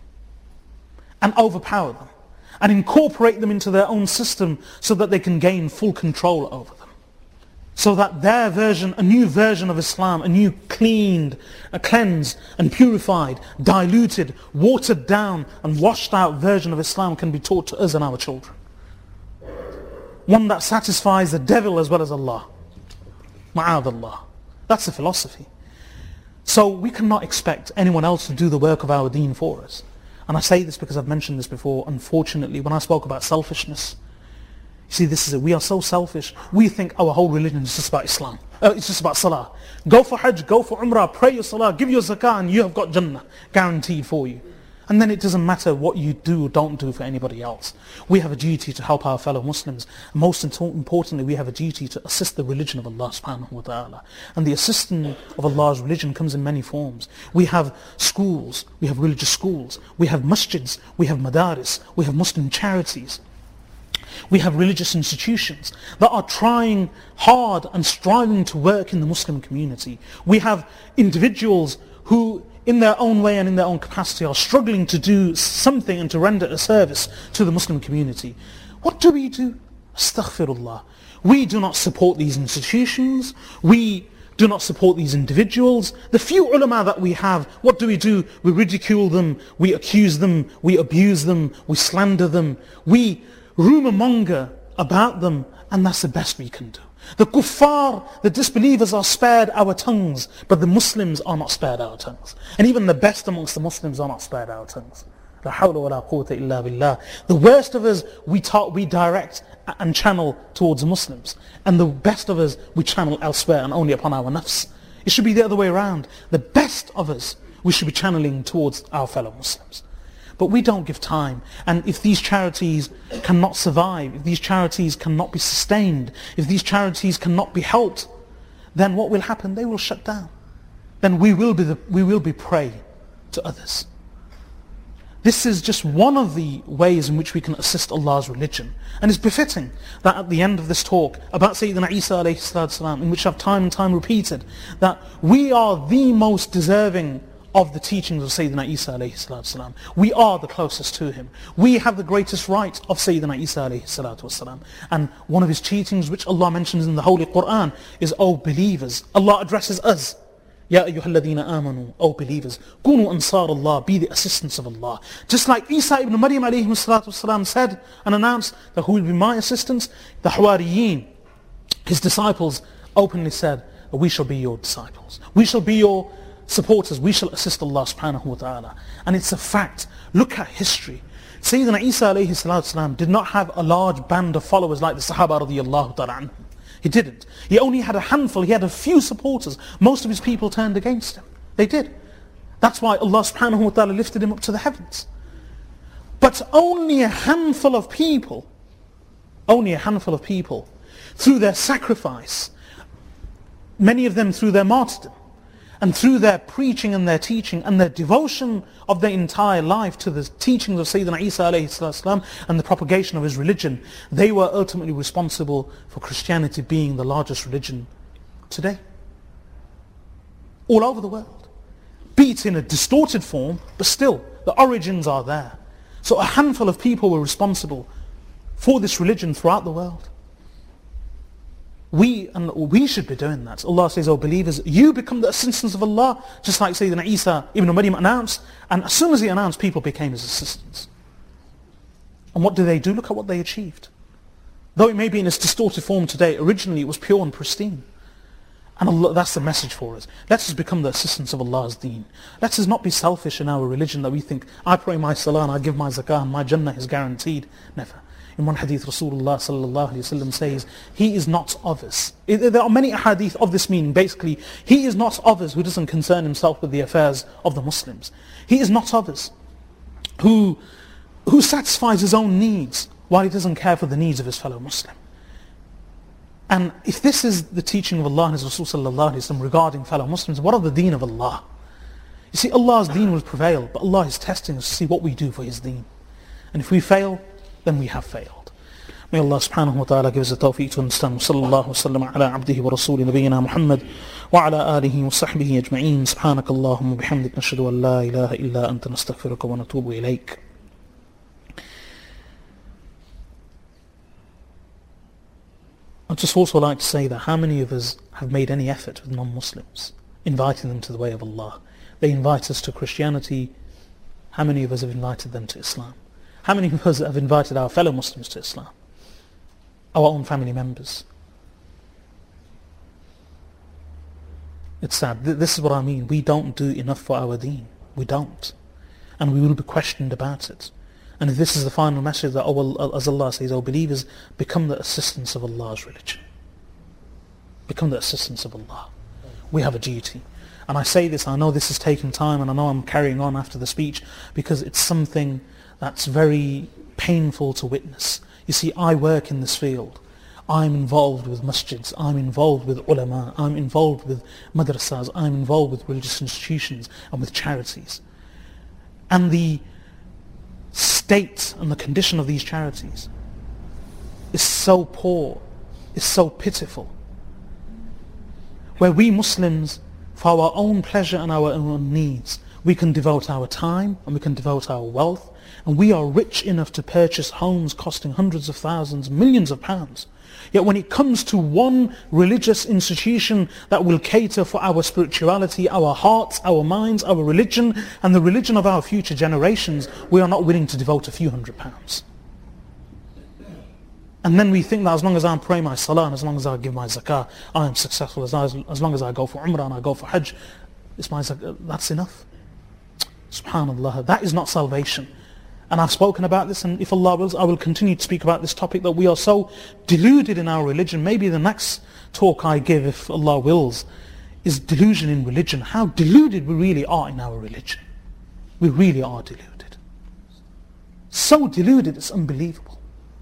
S1: and overpower them and incorporate them into their own system so that they can gain full control over them. So that their version, a new version of Islam, a new cleaned, a cleansed and purified, diluted, watered down and washed out version of Islam can be taught to us and our children. One that satisfies the devil as well as Allah. Ma'adallah. That's the philosophy. So we cannot expect anyone else to do the work of our deen for us. And I say this because I've mentioned this before. Unfortunately, when I spoke about selfishness, you see, this is it. We are so selfish. We think our whole religion is just about Islam. Uh, it's just about Salah. Go for Hajj, go for Umrah, pray your Salah, give your Zakah, and you have got Jannah guaranteed for you. And then it doesn't matter what you do or don't do for anybody else. We have a duty to help our fellow Muslims. Most importantly, we have a duty to assist the religion of Allah subhanahu wa ta'ala. And the assistance of Allah's religion comes in many forms. We have schools, we have religious schools, we have masjids, we have madaris, we have Muslim charities. We have religious institutions that are trying hard and striving to work in the Muslim community. We have individuals who in their own way and in their own capacity are struggling to do something and to render a service to the Muslim community. What do we do? Astaghfirullah. We do not support these institutions. We do not support these individuals. The few ulama that we have, what do we do? We ridicule them, we accuse them, we abuse them, we slander them, we rumour monger about them, and that's the best we can do. The kuffar, the disbelievers are spared our tongues, but the Muslims are not spared our tongues. And even the best amongst the Muslims are not spared our tongues. La hawla wa la quwwata illa billah. The worst of us we talk, we direct and channel towards the Muslims. And the best of us we channel elsewhere and only upon our nafs. It should be the other way around. The best of us we should be channeling towards our fellow Muslims. But we don't give time. And if these charities cannot survive, if these charities cannot be sustained, if these charities cannot be helped, then what will happen? They will shut down. Then we will be the, we will be prey to others. This is just one of the ways in which we can assist Allah's religion. And it's befitting that at the end of this talk about Sayyidina Isa alayhi salatu salam, in which I've time and time repeated, that we are the most deserving of the teachings of Sayyidina Isa alayhi salatu salam. We are the closest to him. We have the greatest right of Sayyidina Isa alayhi salatu salam. And one of his teachings which Allah mentions in the Holy Quran is, O believers. Allah addresses us. Ya ayyuhalladhina amanu, O believers. Kunu ansar Allah, be the assistants of Allah. Just like Isa ibn Maryam alayhi salatu salam said and announced that who will be my assistants? The Hawariyeen, his disciples, openly said, we shall be your disciples. We shall be your supporters, we shall assist Allah subhanahu wa ta'ala. And it's a fact. Look at history. Sayyidina Isa alayhi salatu salam did not have a large band of followers like the Sahaba radiyallahu ta'ala anhum. He didn't. He only had a handful, he had a few supporters. Most of his people turned against him. They did. That's why Allah subhanahu wa ta'ala lifted him up to the heavens. But only a handful of people, only a handful of people, through their sacrifice, many of them through their martyrdom, and through their preaching and their teaching and their devotion of their entire life to the teachings of Sayyidina Isa alayhi salam and the propagation of his religion, they were ultimately responsible for Christianity being the largest religion today. All over the world. Be it in a distorted form, but still, the origins are there. So a handful of people were responsible for this religion throughout the world. We and we should be doing that. Allah says, oh believers, you become the assistants of Allah, just like Sayyidina Isa ibn Maryam announced, and as soon as he announced, people became his assistants. And what do they do? Look at what they achieved. Though it may be in its distorted form today, originally it was pure and pristine. And Allah, that's the message for us. Let us become the assistants of Allah's deen. Let us not be selfish in our religion that we think, I pray my salah and I give my zakah and my Jannah is guaranteed. Never. In one hadith, Rasulullah sallallahu alayhi wa sallam says, he is not of us. There are many hadith of this meaning. Basically, he is not of us who doesn't concern himself with the affairs of the Muslims. He is not of us who, who satisfies his own needs while he doesn't care for the needs of his fellow Muslim. And if this is the teaching of Allah and His Rasul sallallahu alayhi wa sallam regarding fellow Muslims, what of the deen of Allah? You see, Allah's deen will prevail, but Allah is testing us to see what we do for His deen. And if we fail, then we have failed. May Allah subhanahu wa ta'ala give us the tawfiq to understand. Sallallahu wa sallam ala abdihi wa rasuli nabiyyina Muhammad wa ala alihi wa sahbihi ajma'een. Subhanak Allahumma bihamdik nashhadu an la ilaha illa anta nastaghfiruka wa natubu ilayk. I'd just also like to say that how many of us have made any effort with non-Muslims, inviting them to the way of Allah? They invite us to Christianity. How many of us have invited them to Islam? How many of us have invited our fellow Muslims to Islam? Our own family members. It's sad. This is what I mean. We don't do enough for our deen. We don't. And we will be questioned about it. And if this is the final message that, oh, as Allah says, oh believers, become the assistants of Allah's religion. Become the assistants of Allah. We have a duty. And I say this, I know this is taking time, and I know I'm carrying on after the speech, because it's something that's very painful to witness. You see, I work in this field. I'm involved with masjids, I'm involved with ulama, I'm involved with madrasas, I'm involved with religious institutions and with charities. And the state and the condition of these charities is so poor, is so pitiful, where we Muslims, for our own pleasure and our own needs, we can devote our time and we can devote our wealth, and we are rich enough to purchase homes costing hundreds of thousands, millions of pounds. Yet when it comes to one religious institution that will cater for our spirituality, our hearts, our minds, our religion, and the religion of our future generations, we are not willing to devote a few hundred pounds. And then we think that as long as I pray my salah and as long as I give my zakah, I am successful. As, I, as long as I go for umrah and I go for hajj, it's my zakah, that's enough. Subhanallah, that is not salvation. And I've spoken about this, and if Allah wills, I will continue to speak about this topic, that we are so deluded in our religion. Maybe the next talk I give, if Allah wills, is delusion in religion. How deluded we really are in our religion. We really are deluded. So deluded, it's unbelievable.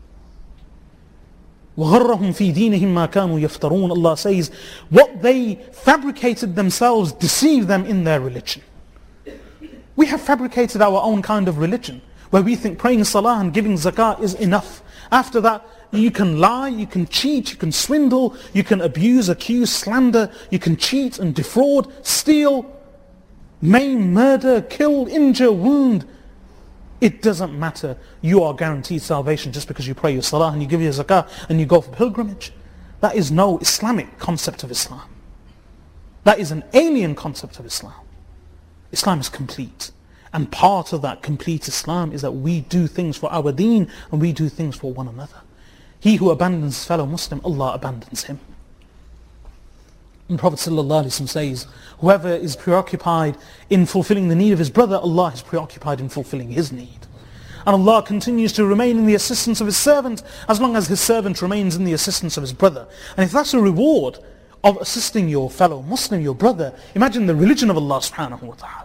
S1: وَغَرَّهُمْ فِي دِينِهِمْ مَا كَانُوا يَفْتَرُونَ. Allah says, what they fabricated themselves deceived them in their religion. We have fabricated our own kind of religion, where we think praying salah and giving zakah is enough. After that, you can lie, you can cheat, you can swindle, you can abuse, accuse, slander, you can cheat and defraud, steal, maim, murder, kill, injure, wound. It doesn't matter. You are guaranteed salvation just because you pray your salah and you give your zakah and you go for pilgrimage. That is no Islamic concept of Islam. That is an alien concept of Islam. Islam is complete. And part of that complete Islam is that we do things for our deen and we do things for one another. He who abandons his fellow Muslim, Allah abandons him. And the Prophet ﷺ says, whoever is preoccupied in fulfilling the need of his brother, Allah is preoccupied in fulfilling his need. And Allah continues to remain in the assistance of his servant as long as his servant remains in the assistance of his brother. And if that's a reward of assisting your fellow Muslim, your brother, imagine the religion of Allah subhanahu wa ta'ala.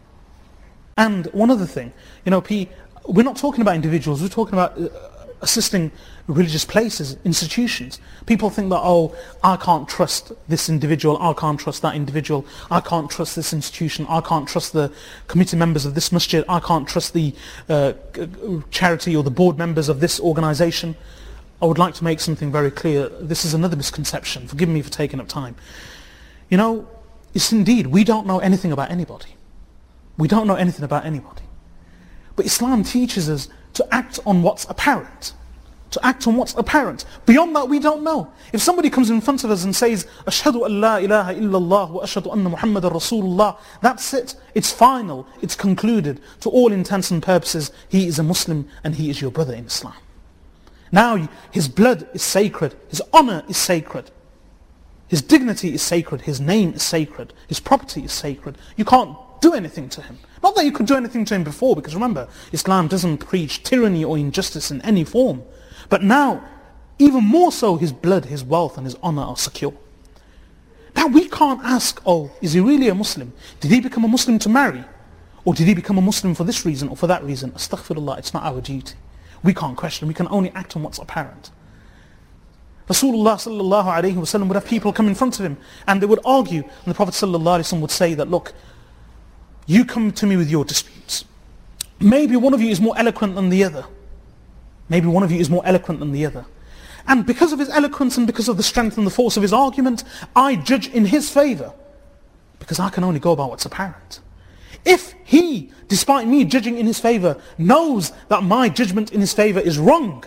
S1: And one other thing, you know, P, we're not talking about individuals, we're talking about uh, assisting religious places, institutions. People think that, oh, I can't trust this individual, I can't trust that individual, I can't trust this institution, I can't trust the committee members of this masjid, I can't trust the uh, charity or the board members of this organization. I would like to make something very clear. This is another misconception. Forgive me for taking up time. You know, it's indeed, we don't know anything about anybody. We don't know anything about anybody. But Islam teaches us to act on what's apparent. To act on what's apparent. Beyond that, we don't know. If somebody comes in front of us and says, Ashhadu an la ilaha illallah wa ashhadu anna Muhammadan Rasulullah, that's it. It's final. It's concluded. To all intents and purposes, he is a Muslim and he is your brother in Islam. Now, his blood is sacred. His honor is sacred. His dignity is sacred. His name is sacred. His property is sacred. You can't do anything to him. Not that you could do anything to him before, because remember, Islam doesn't preach tyranny or injustice in any form. But now, even more so, his blood, his wealth and his honor are secure. Now we can't ask, oh, is he really a Muslim? Did he become a Muslim to marry? Or did he become a Muslim for this reason or for that reason? Astaghfirullah, it's not our duty. We can't question, we can only act on what's apparent. Rasulullah sallallahu alayhi wa sallam would have people come in front of him and they would argue, and the Prophet sallallahu alayhi wa sallam would say that, look, you come to me with your disputes. Maybe one of you is more eloquent than the other. Maybe one of you is more eloquent than the other. And because of his eloquence and because of the strength and the force of his argument, I judge in his favor. Because I can only go about what's apparent. If he, despite me judging in his favor, knows that my judgment in his favor is wrong,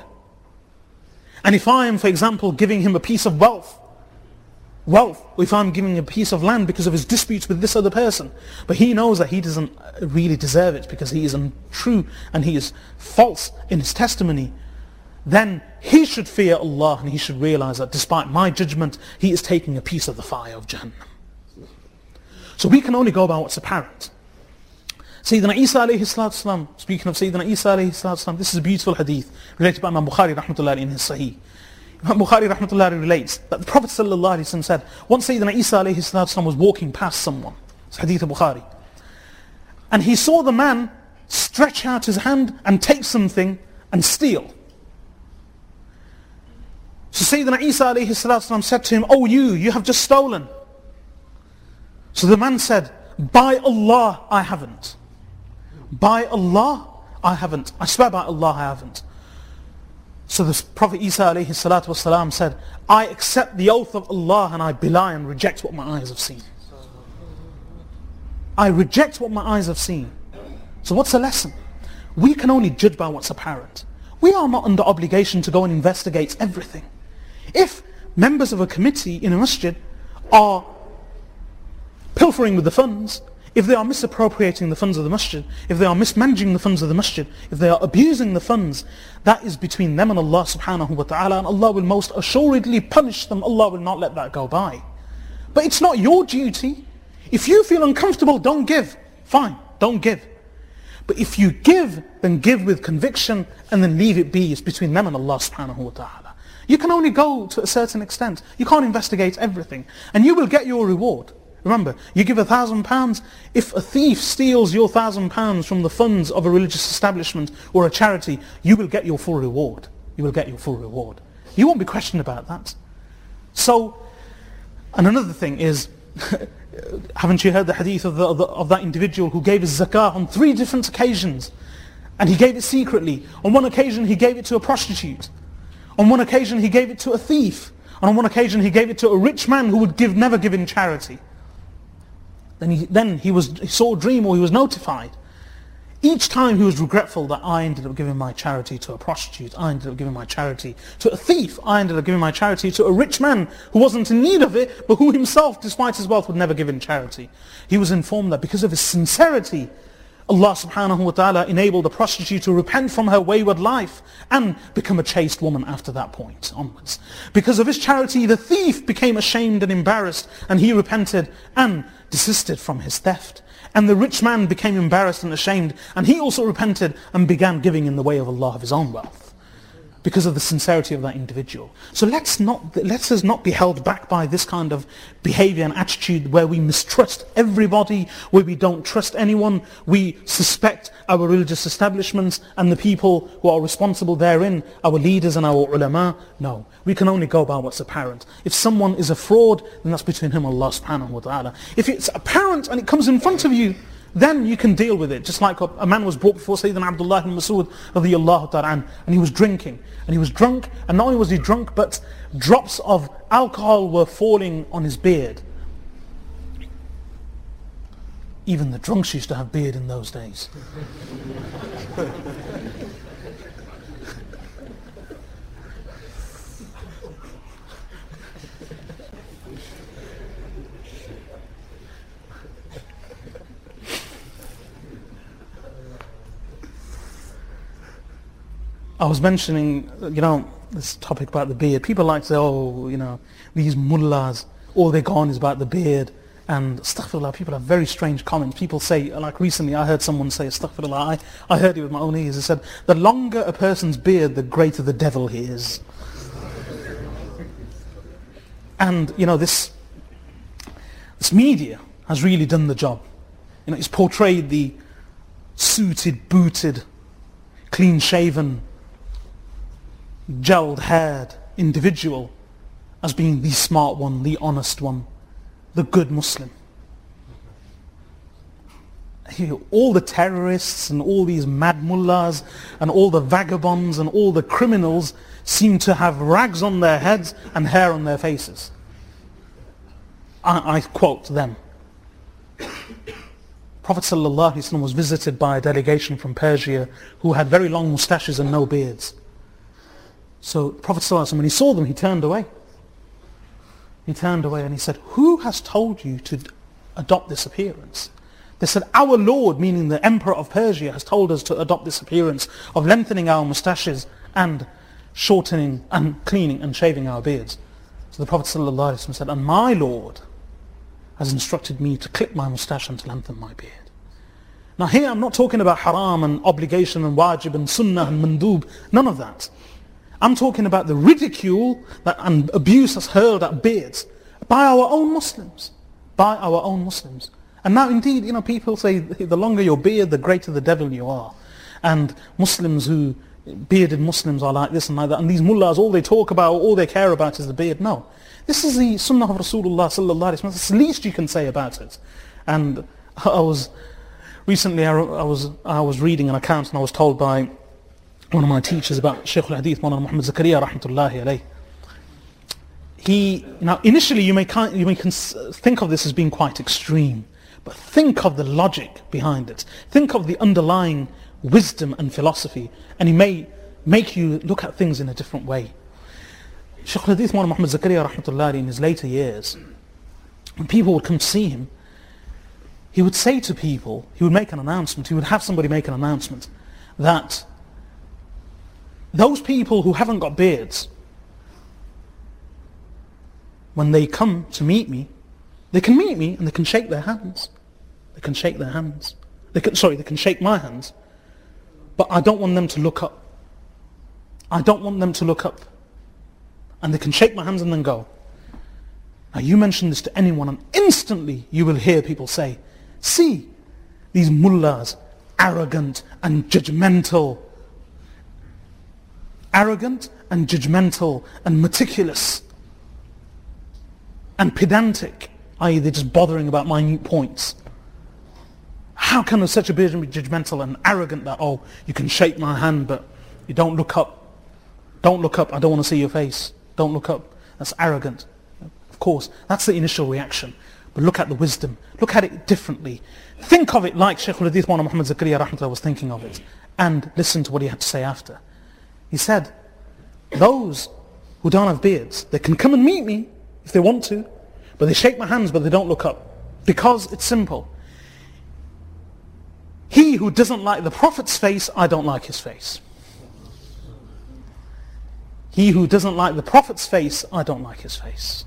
S1: and if I am, for example, giving him a piece of wealth, wealth, or if I'm giving a piece of land because of his disputes with this other person, but he knows that he doesn't really deserve it because he is untrue and he is false in his testimony, then he should fear Allah and he should realize that despite my judgment, he is taking a piece of the fire of Jahannam. So we can only go by what's apparent. Sayyidina Isa alayhi salatu salam, speaking of Sayyidina Isa alayhi salatu salam, this is a beautiful hadith related by Imam Bukhari rahmatullah in his Sahih. Imam Bukhari rahmatullah relates that the Prophet sallallahu alayhi wa sallam said, once Sayyidina Isa alayhi salatu salam was walking past someone, it's hadith of Bukhari, and he saw the man stretch out his hand and take something and steal. So Sayyidina Isa alayhi salatu salam said to him, oh you, you have just stolen. So the man said, by Allah, I haven't. By Allah, I haven't. I swear by Allah, I haven't. So the Prophet Isa alayhi salatu wasalam said, I accept the oath of Allah and I belie and reject what my eyes have seen. I reject what my eyes have seen. So what's the lesson? We can only judge by what's apparent. We are not under obligation to go and investigate everything. If members of a committee in a masjid are pilfering with the funds, if they are misappropriating the funds of the masjid, if they are mismanaging the funds of the masjid, if they are abusing the funds, that is between them and Allah subhanahu wa ta'ala, and Allah will most assuredly punish them. Allah will not let that go by. But it's not your duty. If you feel uncomfortable, don't give. Fine, don't give. But if you give, then give with conviction and then leave it be. It's between them and Allah subhanahu wa ta'ala. You can only go to a certain extent. You can't investigate everything. And you will get your reward. Remember, you give a thousand pounds. If a thief steals your thousand pounds from the funds of a religious establishment or a charity, you will get your full reward. You will get your full reward. You won't be questioned about that. So, and another thing is, haven't you heard the hadith of, the, of, the, of that individual who gave his zakah on three different occasions? And he gave it secretly. On one occasion he gave it to a prostitute. On one occasion he gave it to a thief. And on one occasion he gave it to a rich man who would give never give in charity. Then he, then he, was, he saw a dream, or he was notified. Each time he was regretful that I ended up giving my charity to a prostitute, I ended up giving my charity to a thief, I ended up giving my charity to a rich man who wasn't in need of it, but who himself, despite his wealth, would never give in charity. He was informed that because of his sincerity, Allah subhanahu wa ta'ala enabled the prostitute to repent from her wayward life and become a chaste woman after that point onwards. Because of his charity, the thief became ashamed and embarrassed, and he repented and desisted from his theft. And the rich man became embarrassed and ashamed, and he also repented and began giving in the way of Allah of his own wealth, because of the sincerity of that individual. So let's not, let us not be held back by this kind of behavior and attitude where we mistrust everybody, where we don't trust anyone, we suspect our religious establishments and the people who are responsible therein, our leaders and our ulama. No, we can only go by what's apparent. If someone is a fraud, then that's between him and Allah subhanahu wa ta'ala. If it's apparent and it comes in front of you, then you can deal with it. Just like a, a man was brought before Sayyidina Abdullah ibn Mas'ud radiyallahu ta'ala an, and he was drinking. And he was drunk, and not only was he drunk, but drops of alcohol were falling on his beard. Even the drunks used to have beard in those days. I was mentioning, you know, this topic about the beard. People like to say, oh, you know, these mullahs, all they're gone is about the beard. And astaghfirullah, people have very strange comments. People say, like recently I heard someone say, astaghfirullah, I, I heard it with my own ears. It said, the longer a person's beard, the greater the devil he is. And, you know, this, this media has really done the job. You know, it's portrayed the suited, booted, clean-shaven, gelled-haired individual as being the smart one, the honest one, the good Muslim. You know, all the terrorists and all these mad mullahs and all the vagabonds and all the criminals seem to have rags on their heads and hair on their faces. I, I quote them. Prophet sallallahu alaihi wasallam was visited by a delegation from Persia who had very long moustaches and no beards. So Prophet sallallahu alaihi wasallam, when he saw them, he turned away. He turned away and he said, who has told you to adopt this appearance? They said, our Lord, meaning the Emperor of Persia, has told us to adopt this appearance of lengthening our moustaches and shortening and cleaning and shaving our beards. So the Prophet sallallahu alaihi wasallam said, and my Lord has instructed me to clip my moustache and to lengthen my beard. Now here I'm not talking about haram and obligation and wajib and sunnah and mandub, none of that. I'm talking about the ridicule that, and abuse that's hurled at beards by our own Muslims. By our own Muslims. And now indeed, you know, people say the longer your beard, the greater the devil you are. And Muslims who, bearded Muslims are like this and like that. And these mullahs, all they talk about, all they care about is the beard. No. This is the sunnah of Rasulullah sallallahu alaihi wasallam. It's the least you can say about it. And I was, recently I, I was I was reading an account and I was told by one of my teachers about Shaykh al-Hadith, Mawlana Muhammad Zakaria rahmatullahi alayh. He, now initially you may, kind, you may think of this as being quite extreme, but think of the logic behind it. Think of the underlying wisdom and philosophy, and he may make you look at things in a different way. Shaykh al-Hadith Mawlana Muhammad Zakaria rahmatullahi in his later years, when people would come to see him, he would say to people, he would make an announcement, he would have somebody make an announcement that those people who haven't got beards, when they come to meet me, they can meet me and they can shake their hands. They can shake their hands. They can, sorry, they can shake my hands. But I don't want them to look up. I don't want them to look up. And they can shake my hands and then go. Now you mention this to anyone and instantly you will hear people say, see, these mullahs, arrogant and judgmental. Arrogant and judgmental and meticulous and pedantic, that is they're just bothering about minute points. How can such a person be judgmental and arrogant that, oh, you can shake my hand but you don't look up. Don't look up, I don't want to see your face. Don't look up. That's arrogant. Of course, that's the initial reaction. But look at the wisdom. Look at it differently. Think of it like Shaykh al-Hadith Mawlana Muhammad Zakaria rahmatullah was thinking of it. And listen to what he had to say after. He said, those who don't have beards, they can come and meet me if they want to, but they shake my hands but they don't look up. Because it's simple. He who doesn't like the Prophet's face, I don't like his face. He who doesn't like the Prophet's face, I don't like his face.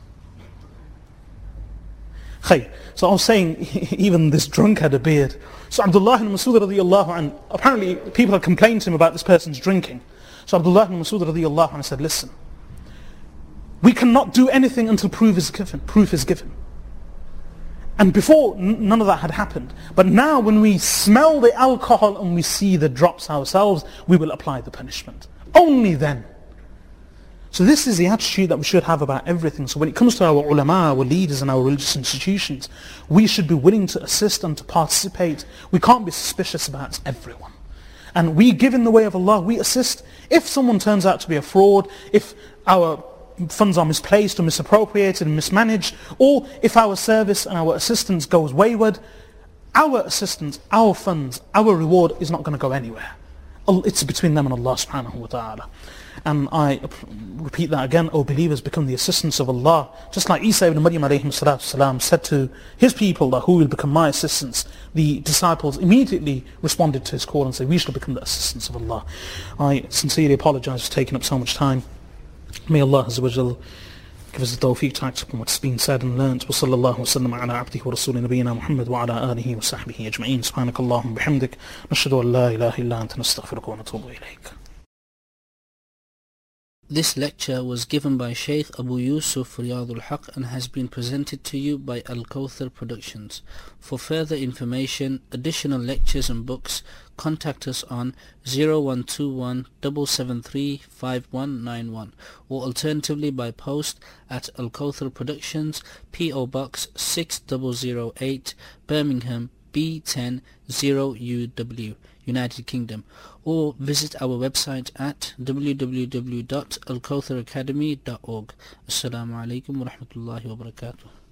S1: Khay. So I was saying, even this drunk had a beard. So Abdullah ibn Mas'ud radiyallahu anhu, apparently people had complained to him about this person's drinking. So Abdullah ibn Mas'ud radiyallahu anhu said, listen, we cannot do anything until proof is given. Proof is given. And before, n- none of that had happened. But now when we smell the alcohol and we see the drops ourselves, we will apply the punishment. Only then. So this is the attitude that we should have about everything. So when it comes to our ulama, our leaders and our religious institutions, we should be willing to assist and to participate. We can't be suspicious about everyone. And we give in the way of Allah, we assist. If someone turns out to be a fraud, if our funds are misplaced or misappropriated and mismanaged, or if our service and our assistance goes wayward, our assistance, our funds, our reward is not going to go anywhere. It's between them and Allah subhanahu wa ta'ala. And I repeat that again, O believers, become the assistants of Allah. Just like Isa ibn Maryam alayhi salatu salam said to his people that who will become my assistants, the disciples immediately responded to his call and said, we shall become the assistants of Allah. I sincerely apologize for taking up so much time. May Allah Azza wa Jal give us the tawfiq to act upon what's been said and learnt. Wa sallallahu wa sallam ala abdihi wa rasulina nabiyyina Muhammad wa ala alihi wa sahbihi ajma'in. Subhanakallahum bihamdik. Nashhadu an la ilaha illa anta nastaghfiruka wa natubu ilayk.
S2: This lecture was given by Shaykh Abu Yusuf Riyadul Haq and has been presented to you by Al-Kawthar Productions. For further information, additional lectures and books, contact us on zero one two one seven seven three five one nine one or alternatively by post at Al-Kawthar Productions, P O Box six zero zero eight, Birmingham, B ten zero U W, United Kingdom, or visit our website at w w w dot al kawthar academy dot org. Assalamu alaikum wa rahmatullahi wa barakatuh.